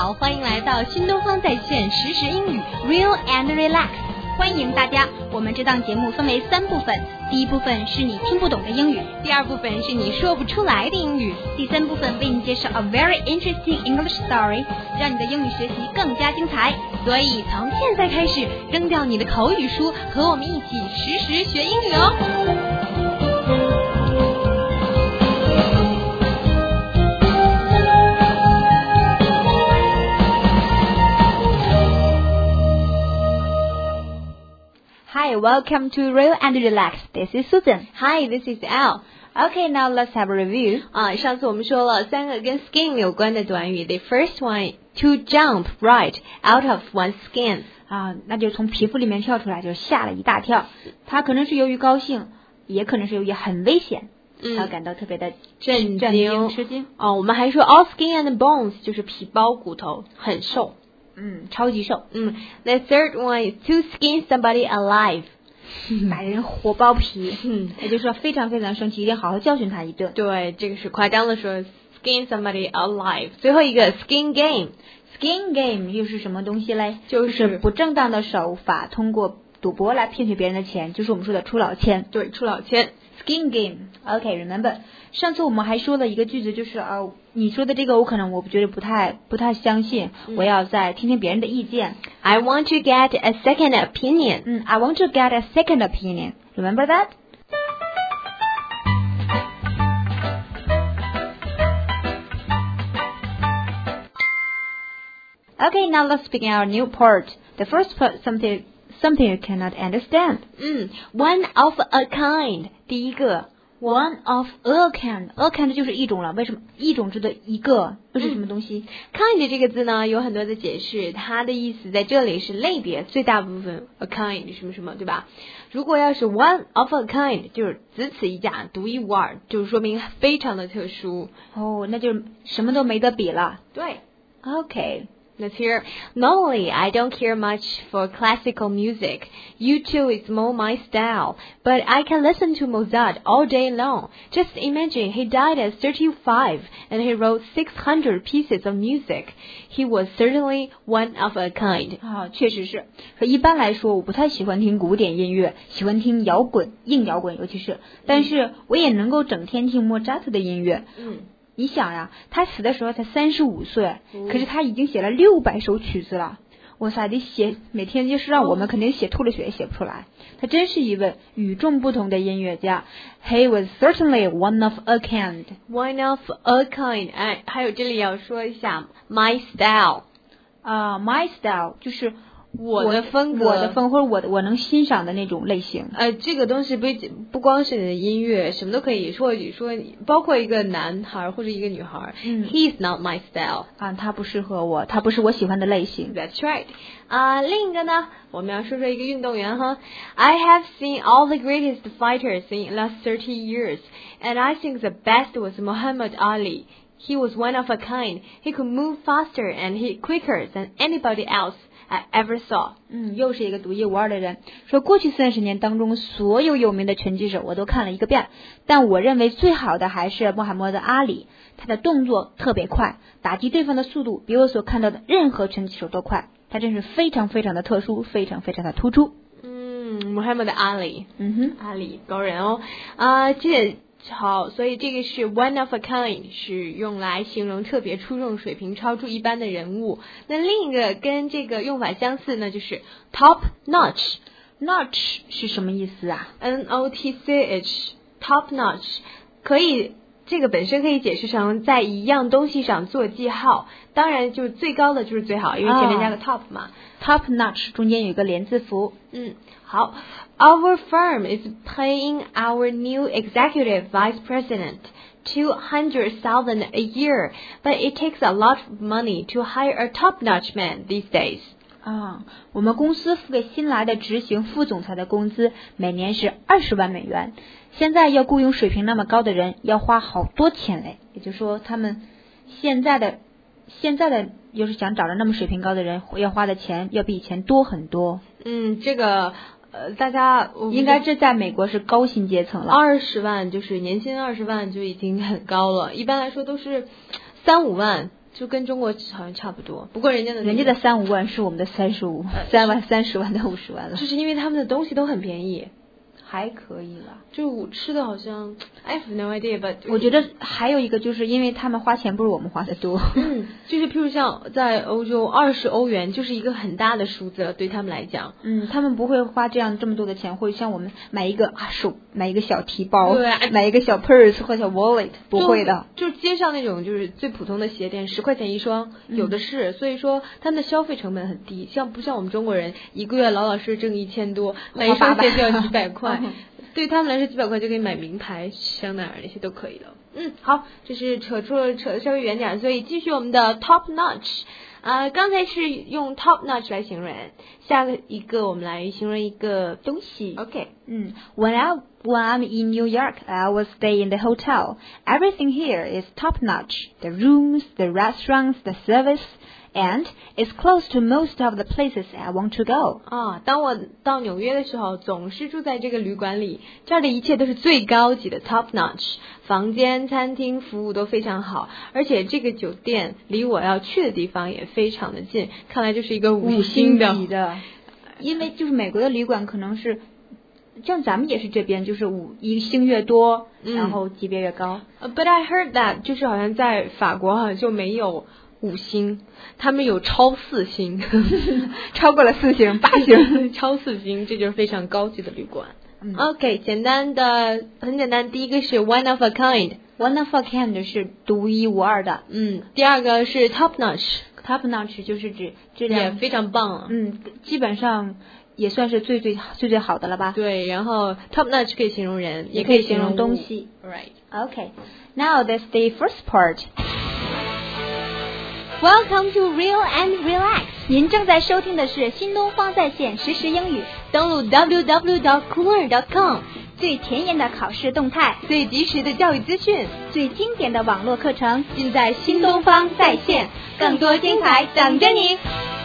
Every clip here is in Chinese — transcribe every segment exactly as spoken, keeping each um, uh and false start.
好，欢迎来到新东方在线实时英语 Real and Relax， 欢迎大家。我们这档节目分为三部分，第一部分是你听不懂的英语，第二部分是你说不出来的英语，第三部分为你介绍 a very interesting English story， 让你的英语学习更加精彩。所以从现在开始，扔掉你的口语书，和我们一起实时学英语哦。 Hi, welcome to Real and Relax. This is Susan. Hi, this is Al. Okay, now let's have a review. 啊，上次我们说了三个跟 skin 有关的短语。The first one, to jump right out of one's skin. 啊，那就是从皮肤里面跳出来，就是吓了一大跳。它可能是由于高兴，也可能是由于很危险， 嗯， 他感到特别的震惊、吃惊。 哦，我们还说 all skin and bones 就是皮包骨头，很瘦。 嗯，超级瘦。 嗯 ，The third one is to skin somebody alive， 把人活剥皮。 嗯， 也就是说非常非常生气，一定好好教训他一顿。 对，这个是夸张的说 skin somebody alive。最后一个 skin game，skin game 又是什么东西嘞？ 就是, 就是不正当的手法，通过赌博来骗取别人的钱，就是我们说的出老千。 对，出老千。 Skin game，OK， remember， 上次我们还说了一个句子，就是啊，你说的这个我可能我觉得不太不太相信， 嗯， 我要再听听别人的意见。 I want to get a second opinion。 嗯 ，I want to get a second opinion. Remember that? Okay, now let's begin our new part. The first part, something something you cannot understand. 嗯 ，one of a kind， 第一个 one of a kind，a kind 就是一种了。为什么一种指的一个？这是什么东西？ 嗯，kind 这个字呢有很多的解释，它的意思在这里是类别，最大部分 a kind 什么什么，对吧？如果要是 one of a kind， 就是只此一家，独一无二，就是说明非常的特殊。 哦，那就是什么都没得比了。 对 ，OK。Let's hear. Normally, I don't care much for classical music. U two is more my style, but I can listen to Mozart all day long. Just imagine he died at thirty-five and he wrote six hundred pieces of music. He was certainly one of a kind. 啊，确实是。可一般来说，我不太喜欢听古典音乐，喜欢听摇滚、硬摇滚，尤其是。但是我也能够整天听莫扎特的音乐。 嗯。 你想呀，他死的时候才三十五岁，可是他已经写了六百首曲子了。哇塞，得写每天就是让我们肯定写吐了血也写不出来。他真是一位与众不同的音乐家。He was certainly one of a kind. One of a kind. 哎，还有这里要说一下 my style。 啊、uh, ，my style 就是我的风格， 我的风或者我的我能欣赏的那种类型。 呃，这个东西不不光是你的音乐，什么都可以说，说包括一个男孩或者一个女孩。 嗯 ，He's not my style。 啊，他不适合我，他不是我喜欢的类型。 That's right。啊，另一个呢，我们要说说一个运动员哈。I have seen all the greatest fighters in the last thirty years, and I think the best was Muhammad Ali.He was one of a kind. He could move faster and hit quicker than anybody else I ever saw. 嗯，又是一个独一无二的人。说过去三十年当中，所有有名的拳击手我都看了一个遍，但我认为最好的还是穆罕默德阿里。他的动作特别快，打击对方的速度比我所看到的任何拳击手都快。他真是非常非常的特殊，非常非常的突出。 嗯，穆罕默德阿里， 嗯哼， 阿里高人哦。啊，这。好，所以这个是 one of a kind， 是用来形容特别出众、水平超出一般的人物。那另一个跟这个用法相似呢，就是 top notch。notch 是什么意思啊 ？N O T C H，top notch 可以，这个本身可以解释成在一样东西上做记号。当然，就是最高的就是最好，因为前面加个 top 嘛。 Oh, top notch 中间有一个连字符。 嗯，好。Our firm is paying our new executive vice president two hundred thousand a year, but it takes a lot of money to hire a top-notch man these days. 啊，我们公司付给新来的执行副总裁的工资每年是二十万美元，现在要雇佣水平那么高的人要花好多钱嘞。也就是说，他们现在的现在的要是想找着那么水平高的人，要花的钱要比以前多很多。 嗯，这个。呃，大家应该这在美国是高薪阶层了， 二十万就是年薪二十万就已经很高了，一般来说都是三五万就跟中国好像差不多，不过人家的人家的三五万是我们的三十五，三万三十万的五十万了， 就是因为他们的东西都很便宜。 还可以吧， 就我吃的好像 I have no idea but 我觉得还有一个就是因为他们花钱不如我们花的多， 嗯，就是譬如像在欧洲二十欧元就是一个很大的数字了，对他们来讲， 嗯，他们不会花这样这么多的钱，会像我们买一个啊手买一个小提包， 对， 买一个小 purse 或小 wallet， 不会的， 就, 就街上那种就是最普通的鞋店十块钱一双，有的是，嗯、所以说他们的消费成本很低，像不像我们中国人一个月老老实实挣一千多，买一双鞋就要几百块。对他们来说，几百块就可以买名牌香奈儿那些都可以了。嗯，好，这是扯出了扯的稍微远点，所以继续我们的 top notch。啊、呃，刚才是用 top notch 来形容人，下一个我们来形容一个东西。OK， 嗯 ，When I when I'm in New York, I will stay in the hotel. Everything here is top notch. The rooms, the restaurants, the service.And it's close to most of the places I want to go. 啊，当我到纽约的时候，总是住在这个旅馆里，这儿的一切都是最高级的 top notch， 房间、餐厅服务都非常好，而且这个酒店离我要去的地方也非常的近，看来就是一个五星的。 五星级的，因为就是美国的旅馆可能是。像咱们也是这边，就是五一星越多，嗯、然后级别越高。 Uh, but I heard that 就是好像在法国好像就没有五星，他们有超四星， 超过了四星、八星， 超四星，这就是非常高级的旅馆。 嗯、 OK， 简单的，很简单。第一个是 one of a kind，one of a kind 是独一无二的。 嗯，第二个是 top notch，top notch 就是指质量也非常棒啊。 嗯，基本上。也算是最最最最好的了吧？ 对，然后 top notch 可以形容人， 也可以形容东西。 Right. Okay. Now that's the first part. Welcome to Real and Relax. 您正在收听的是新东方在线实时英语。登录 double-u double-u double-u dot cooler dot com， 最前沿的考试动态， 最及时的教育资讯， 最经典的网络课程，尽在新东方在线。更多精彩等着你。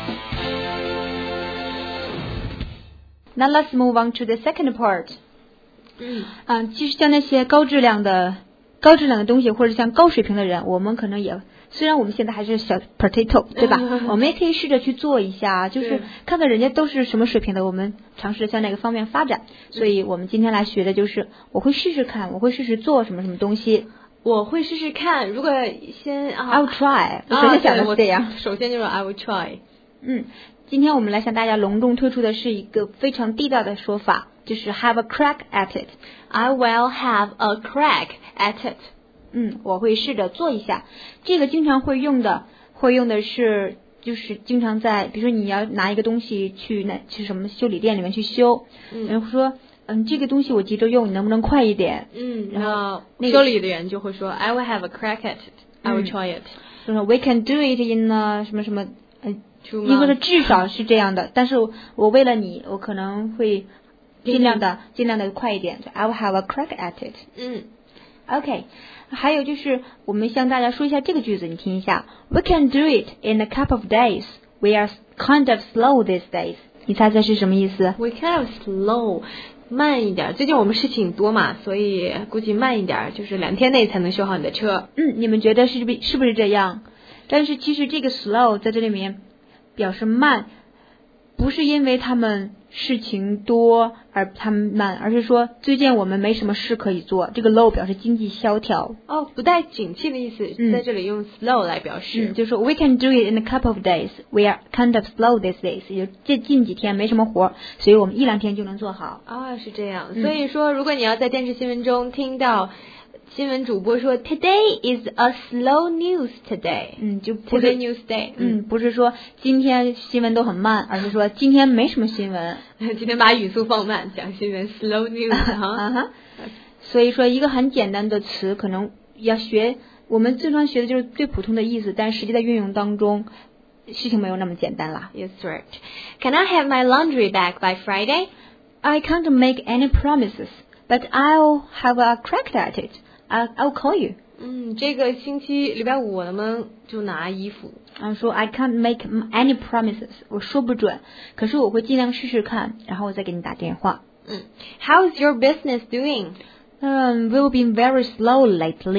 Now let's move on to the second part. 嗯， 啊，其实像那些高质量的、高质量的东西，或者像高水平的人，我们可能也，虽然我们现在还是小 potato， 对吧？我们也可以试着去做一下，就是看看人家都是什么水平的，我们尝试向那个方面发展。所以我们今天来学的就是，我会试试看，我会试试做什么什么东西。 我会试试看，如果先啊 ，I will try。我首先想的是这样， 首先就是 I will try。 嗯。今天我们来向大家隆重推出的是一个非常地道的说法，就是 have a crack at it. I will have a crack at it. 嗯，我会试着做一下。这个经常会用的，会用的是，就是经常在，比如说你要拿一个东西去那去什么修理店里面去修， 嗯、 然后说，嗯，这个东西我急着用，你能不能快一点？ 嗯，然后修理的人就会说 I will have a crack at it. I will try it. 就是 we can do it in 呢什么什么，嗯。应该是至少是这样的，但是我为了你，我可能会尽量的、尽量的快一点。I will have a crack at it. 嗯 ，OK。还有就是我们向大家说一下这个句子，你听一下。We can do it in a couple of days. We are kind of slow these days. 你猜猜是什么意思 ？We kind of slow， 慢一点。最近我们事情多嘛，所以估计慢一点，就是两天内才能修好你的车。 嗯，你们觉得是不是不是这样？但是其实这个 slow 在这里面。表示慢，不是因为他们事情多而他们慢，而是说最近我们没什么事可以做。这个 low 表示经济萧条。 哦，不带景气的意思， 嗯、 在这里用 slow 来表示。 嗯，就是说 we can do it in a couple of days. We are kind of slow these days. 也就这近几天没什么活，所以我们一两天就能做好。 啊、哦，是这样。 嗯、 所以说，如果你要在电视新闻中听到。新闻主播说 Today is a slow news today. 嗯，就不是 Today news day. 嗯，不是说今天新闻都很慢，而是说今天没什么新闻。 今天把语速放慢，讲新闻 slow news 哈。 啊哈。所以说一个很简单的词，可能要学，我们最常学的就是最普通的意思，但实际在运用当中，事情没有那么简单啦。 Yes, right. Can I have my laundry back by Friday? I can't make any promises, but I'll have a crack at it. I'll, I'll call you. 嗯，这个星期礼拜五我能不能就拿衣服？ 然后说 I can't make any promises， 我说不准，可是我会尽量试试看，然后我再给你打电话。 嗯 ，How's your business doing? Um, we've been very slow lately.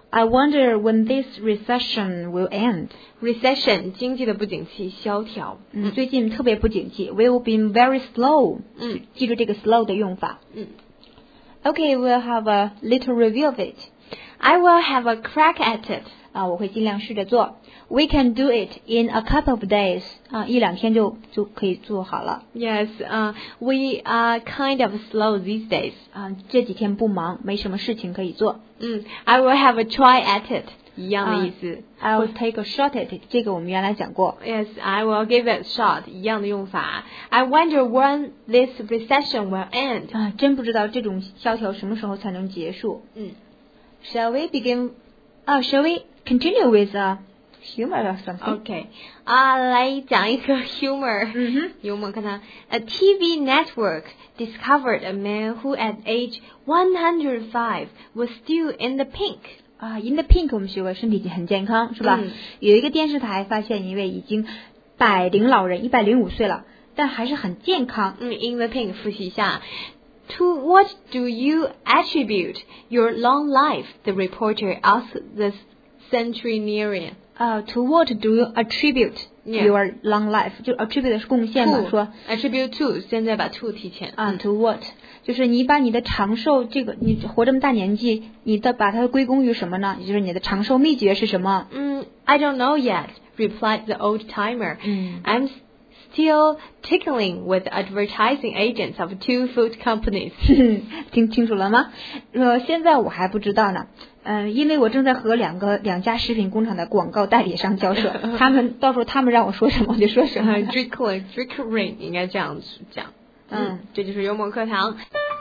I wonder when this recession will end. Recession 经济的不景气，萧条。 嗯，最近特别不景气。Will be very slow. 嗯， 记住这个 slow 的用法。 嗯。 Okay, we'll have a little review of it. I will have a crack at it. 啊，我会尽量试着做。We can do it in a couple of days. 啊，一两天就就可以做好了。 Yes, uh, we are kind of slow these days. 啊，这几天不忙，没什么事情可以做。 嗯 I will have a try at it. 一样的意思。 I will take a shot at it. 这个我们原来讲过。 Yes, I will give it a shot. 一样的用法。I wonder when this recession will end. 啊，真不知道这种萧条什么时候才能结束。 嗯。 Shall we begin? Oh, shall we continue with a humor or something? Okay. 啊，来讲一个 humor. 嗯哼。 幽默，看它。A T V network discovered a man who at age one hundred five was still in the pink. 啊 ，in the pink 我们学过，身体很健康，是吧？ 嗯、 有一个电视台发现一位已经百龄老人，一百零五岁了，但还是很健康。 嗯 ，in the pink 复习一下。To what do you attribute your long life? The reporter asked the centenarian. 啊、uh, ，To what do you attribute your long life? 就 attribute 是贡献嘛，说 attribute to 现在把 to 提前啊、uh, ，to what 就是你把你的长寿这个你活这么大年纪，你的把它归功于什么呢？也就是你的长寿秘诀是什么？ 嗯 ，I don't know yet. Replied the old timer. 嗯 I'm still tickling with advertising agents of two food companies. 听清楚了吗？呃，现在我还不知道呢。嗯、呃，因为我正在和两个两家食品工厂的广告代理商交涉，他们到时候他们让我说什么我就说什么。 Trickling, trickling 应该这样讲。 嗯， 这就是幽默课堂。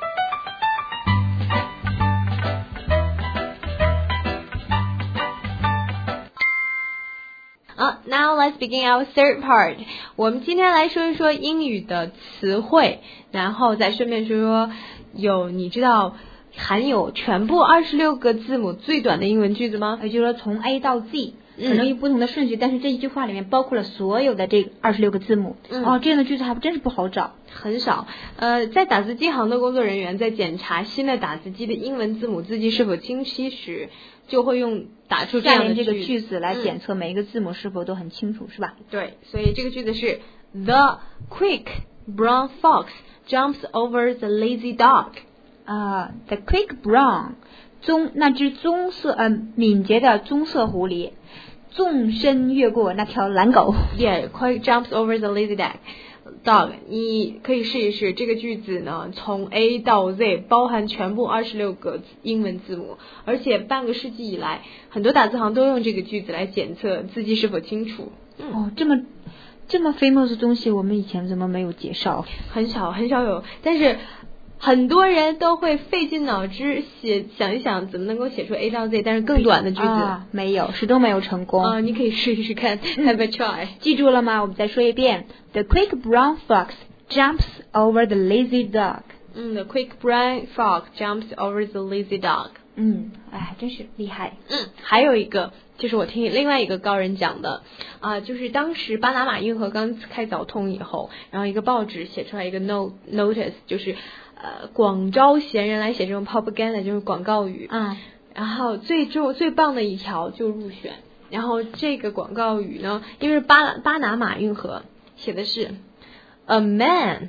啊、uh, ，Now let's begin our third part. 我们今天来说一说英语的词汇，然后再顺便说说有你知道含有全部二十六个字母最短的英文句子吗？ 也就是说从 A 到 Z， 嗯、 可能有不同的顺序，但是这一句话里面包括了所有的这二十六个字母。 嗯、 哦，这样的句子还真是不好找， 很少。呃，在打字机行的工作人员在检查新的打字机的英文字母字迹是否清晰时，就会用打出这样的这个句子来检测每一个字母是否都很清楚， 嗯、 是吧？ 对，所以这个句子是 The quick brown fox jumps over the lazy dog. 啊、uh, ，the quick brown 棕那只棕色呃敏捷的棕色狐狸，纵身越过那条懒狗。 Yeah, quick jumps over the lazy dog. Dog， 你可以试一试这个句子呢，从 A 到 Z 包含全部二十六个英文字母，而且半个世纪以来，很多打字行都用这个句子来检测字迹是否清楚。 嗯、哦，这么这么 famous 的东西，我们以前怎么没有介绍？ 很少很少有，但是很多人都会费尽脑汁写想一想怎么能够写出 A 到 Z， 但是更短的句子、 啊、没有，始终没有成功。 啊，你可以试一试看 ，have a try。 记住了吗？我们再说一遍 ：The quick brown fox jumps over the lazy dog。 嗯 ，The quick brown fox jumps over the lazy dog。 嗯，哎，真是厉害。 嗯，还有一个就是我听另外一个高人讲的啊、呃，就是当时巴拿马运河刚开凿通以后，然后一个报纸写出来一个 note notice， 就是呃广招贤人来写这种 propaganda， 就是广告语。 嗯， 然后最重最棒的一条就入选。然后这个广告语呢，因为是巴巴拿马运河，写的是 a man,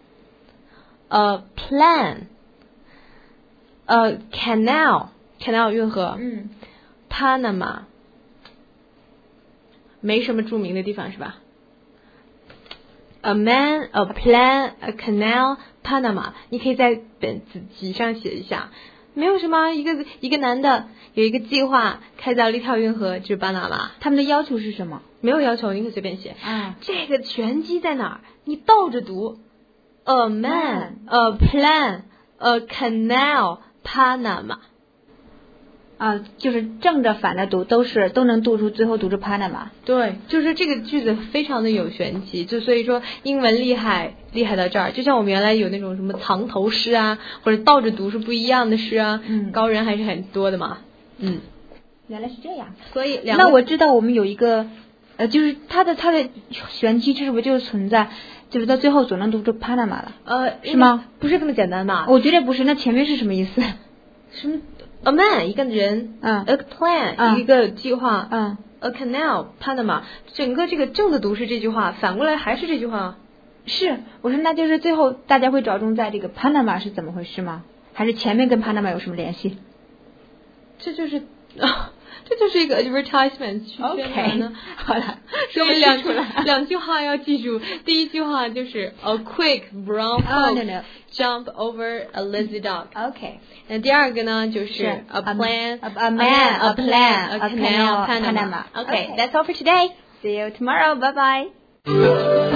a plan.呃 ，canal canal 运河， 嗯 ，Panama 没什么著名的地方是吧 ？A man, a plan, a canal, Panama， 你可以在本子集上写一下，没有什么，一个一个男的有一个计划开凿了一条运河，就是巴拿马。 他们的要求是什么？ 没有要求，你可以随便写。 啊， 这个拳击在哪儿？你倒着读 ，a man, a plan, a canal.Panama 啊，就是正着反着读都是都能读出，最后读出 Panama。 对，就是这个句子非常的有玄机，就所以说英文厉害厉害到这儿，就像我们原来有那种什么藏头诗啊，或者倒着读是不一样的诗啊， 嗯， 高人还是很多的嘛。嗯， 原来是这样。 所以那我知道我们有一个呃，就是它的它的玄机是不是就是存在？就是到最后总能读出 Panama 了， 呃， 是吗？ 不是这么简单吧？ 我觉得不是，那前面是什么意思？ 什么 a man 一个人， 嗯 a plan、 嗯、 一个计划， 嗯 a canal Panama， 整个这个正的读是这句话，反过来还是这句话。 是，我说那就是最后大家会着重在这个 Panama 是怎么回事吗？还是前面跟 Panama 有什么联系？ 这就是啊，这就是一个 advertisement 去宣传的。 好了， 所以两句两句话要记住，第一句话就是 a quick brown fox、oh, no, no. jump over a lazy dog。OK。那第二个呢就是 a plan, a, a man, a plan, a canal, Panama。OK, that's all for today. See you tomorrow. Bye bye.